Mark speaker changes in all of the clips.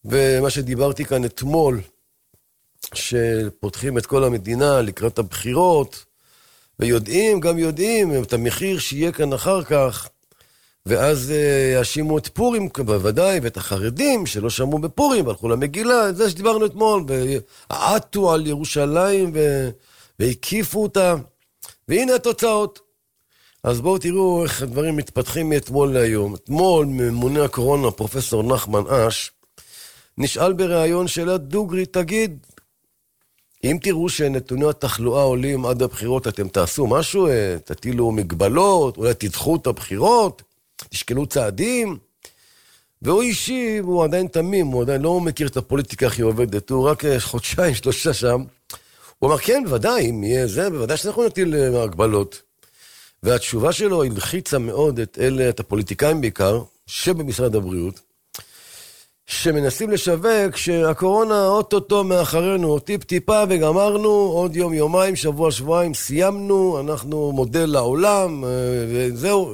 Speaker 1: ומה שדיברתי כאן אתמול, שפותחים את כל המדינה לקראת הבחירות, ויודעים, גם יודעים, את המחיר שיהיה כאן אחר כך, ואז יאשימו את פורים בוודאי, ואת החרדים שלא שמעו בפורים, והלכו למגילה, זה שדיברנו אתמול, ועטו על ירושלים והקיפו אותה, והנה התוצאות. אז בואו תראו איך הדברים מתפתחים מאתמול להיום. אתמול ממונה הקורונה, פרופסור נחמן אש, נשאל בריאיון שאלה דוגרי, תגיד, אם תראו שנתוני התחלואה עולים עד הבחירות, אתם תעשו משהו, תטילו מגבלות, אולי תדחו את הבחירות, תשקלו צעדים, והוא אישי, הוא עדיין תמים, הוא עדיין לא מכיר את הפוליטיקה הכי עובדת, הוא רק חודשיים, 3 שם, הוא אמר, כן, בוודאי, אם יהיה זה, בוודאי שאנחנו נטיל הגבלות. והתשובה שלו הלחיצה מאוד את הפוליטיקאים בעיקר, שבמשרד הבריאות, שמנסים לשווק שהקורונה אוטוטו מאחרינו, טיפ-טיפה וגמרנו, עוד יום, יומיים, שבוע, שבועיים, סיימנו, אנחנו מודל לעולם, וזהו.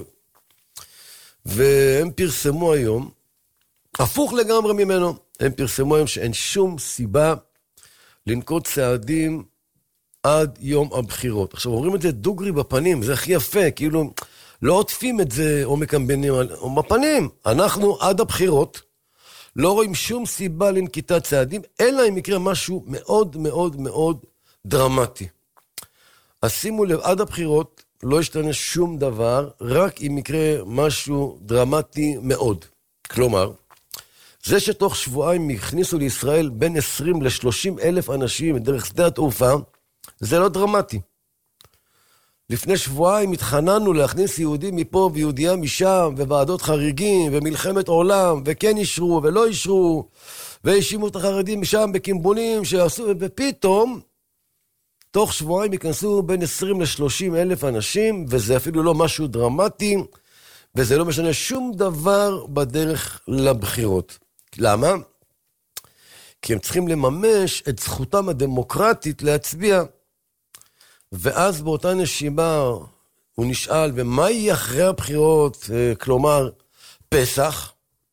Speaker 1: והם פרסמו היום, הפוך לגמרי ממנו, הם פרסמו היום שאין שום סיבה לנקוט צעדים עד יום הבחירות. עכשיו, אומרים את זה דוגרי בפנים, זה הכי יפה, כאילו לא עוטפים את זה או מקמבנים בפנים. אנחנו עד הבחירות לא רואים שום סיבה לנקיטת צעדים, אלא אם יקרה משהו מאוד מאוד מאוד דרמטי. אז שימו לב, עד הבחירות לא ישתנה שום דבר, רק אם יקרה משהו דרמטי מאוד. כלומר, זה שתוך שבועיים הכניסו לישראל בין 20 ל-30 אלף אנשים דרך שדה התעופה, זה לא דרמטי. לפני שבועיים התחננו להכניס יהודים מפה ויהודיה משם, וועדות חריגים, ומלחמת עולם, וכן אישרו ולא אישרו, והאשימו את החרדים משם בקמבונים שעשו, ופתאום, תוך שבועיים ייכנסו בין 20 ל-30 אלף אנשים, וזה אפילו לא משהו דרמטי, וזה לא משנה שום דבר בדרך לבחירות. למה? כי הם צריכים לממש את זכותם הדמוקרטית להצביע. ואז באותה נשימה הוא נשאל, ומה יהיה אחרי הבחירות? כלומר, פסח?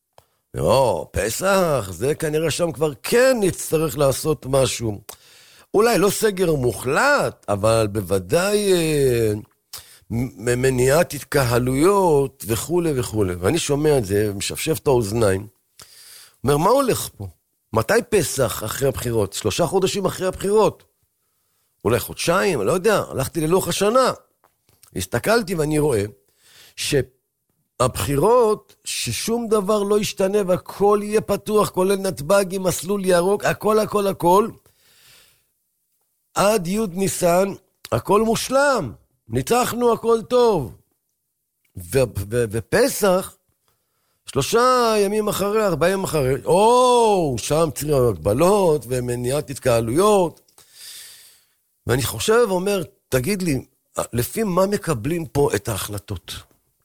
Speaker 1: פסח, זה כנראה שם כבר כן נצטרך לעשות משהו. אולי לא סגר מוחלט, אבל בוודאי מניעת התקהלויות וכו' וכו'. ואני שומע את זה, משפשף את האוזניים. אומר, מה הולך פה? מתי פסח אחרי הבחירות? 3 חודשים אחרי הבחירות. אולי חודשיים, אני לא יודע, הלכתי ללוח השנה. הסתכלתי ואני רואה שהבחירות, ששום דבר לא ישתנה והכל יהיה פתוח, כולל נתב"ג עם מסלול ירוק, הכל הכל הכל, עד י' ניסן, הכל מושלם, ניצחנו, הכל טוב. ופסח, 3 ימים אחרי, 4 ימים אחרי, שם צריך הגבלות ומניעת התקהלויות. ואני חושב ואומר, תגיד לי, לפי מה מקבלים פה את ההחלטות?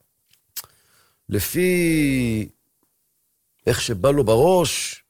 Speaker 1: לפי איך שבא לו בראש?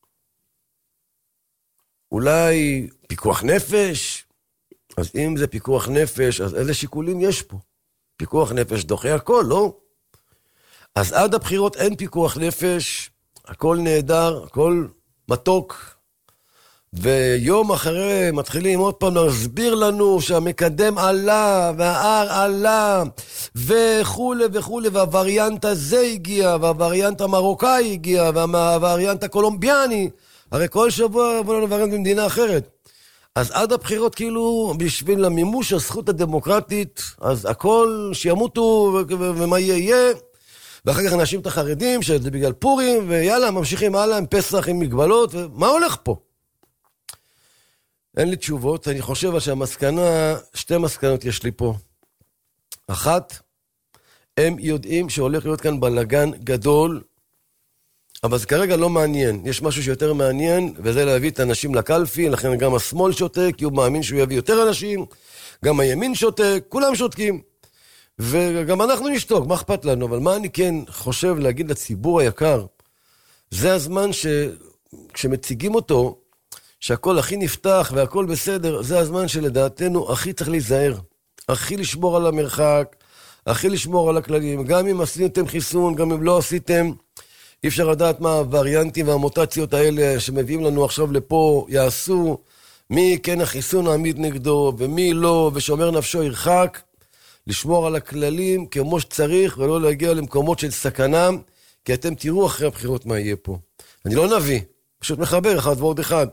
Speaker 1: אולי פיקוח נפש? אז אם זה פיקוח נפש, אז איזה שיקולים יש פה? פיקוח נפש דוחה הכל, לא? אז עד הבחירות אין פיקוח נפש, הכל נהדר, הכל מתוק, ויום אחרי מתחילים עוד פעם להסביר לנו שהמקדם עלה, והאר עלה, וכו' וכו', והווריאנט הזה הגיע, והווריאנט המרוקאי הגיע, והווריאנט הקולומביאני, הרי כל שבוע עבור לנו וריאנט במדינה אחרת. אז עד הבחירות כאילו בשביל המימוש הזכות הדמוקרטית, אז הכל שימותו ומה יהיה, ואחר כך אנשים את החרדים שזה בגלל פורים, ויאללה ממשיכים הלאה עם פסח עם מגבלות, ומה הולך פה? אין לי תשובות, אני חושב שהמסקנה, 2 מסקנות יש לי פה. אחת, הם יודעים שהולך להיות כאן בלגן גדול, אבל זה כרגע לא מעניין. יש משהו שיותר מעניין, וזה להביא את האנשים לקלפי, לכן גם השמאל שותק, כי הוא מאמין שהוא יביא יותר אנשים, גם הימין שותק, כולם שותקים. וגם אנחנו נשתוק, מה אכפת לנו? אבל מה אני כן חושב להגיד לציבור היקר? זה הזמן כשמציגים אותו, שהכל הכי נפתח והכל בסדר, זה הזמן שלדעתנו הכי צריך להיזהר. הכי לשמור על המרחק, הכי לשמור על הכללים. גם אם עשיתם חיסון, גם אם לא עשיתם, אי אפשר לדעת מה הווריאנטים והמוטציות האלה שמביאים לנו עכשיו לפה יעשו, מי כן החיסון העמיד נגדו ומי לא, ושומר נפשו ירחק, לשמור על הכללים כמו שצריך ולא להגיע למקומות של סכנה, כי אתם תראו אחרי הבחירות מה יהיה פה. אני לא נביא, פשוט מחבר אחד ועוד אחד.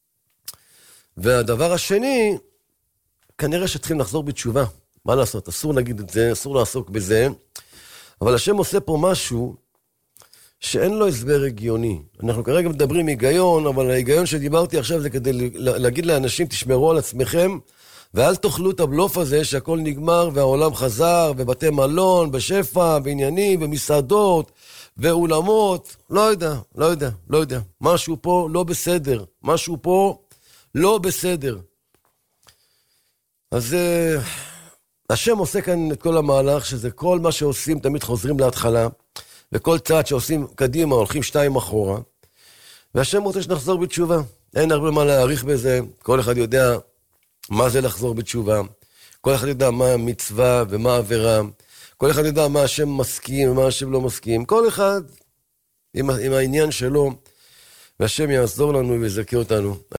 Speaker 1: והדבר השני, כנראה שצריכים לחזור בתשובה. מה לעשות? אסור להגיד את זה, אסור לעסוק בזה, אבל השם עושה פה משהו שאין לו הסבר הגיוני. אנחנו כרגע מדברים היגיון, אבל ההיגיון שדיברתי עכשיו זה כדי להגיד לאנשים, תשמרו על עצמכם, ואל תאכלו את הבלוף הזה שהכל נגמר והעולם חזר, ובתי מלון, בשפע, בעניינים, במסעדות, ואולמות. לא יודע. משהו פה לא בסדר. משהו פה לא בסדר. אז השם עושה כאן את כל המהלך, שזה כל מה שעושים, תמיד חוזרים להתחלה, וכל צעד שעושים קדימה, הולכים 2 אחורה, והשם רוצה שנחזור בתשובה. אין הרבה מה להעריך בזה, כל אחד יודע מה זה לחזור בתשובה, כל אחד יודע מה המצווה ומה העבירה, כל אחד יודע מה השם מסכים ומה השם לא מסכים, כל אחד עם העניין שלו, והשם יעזור לנו ויזכה אותנו.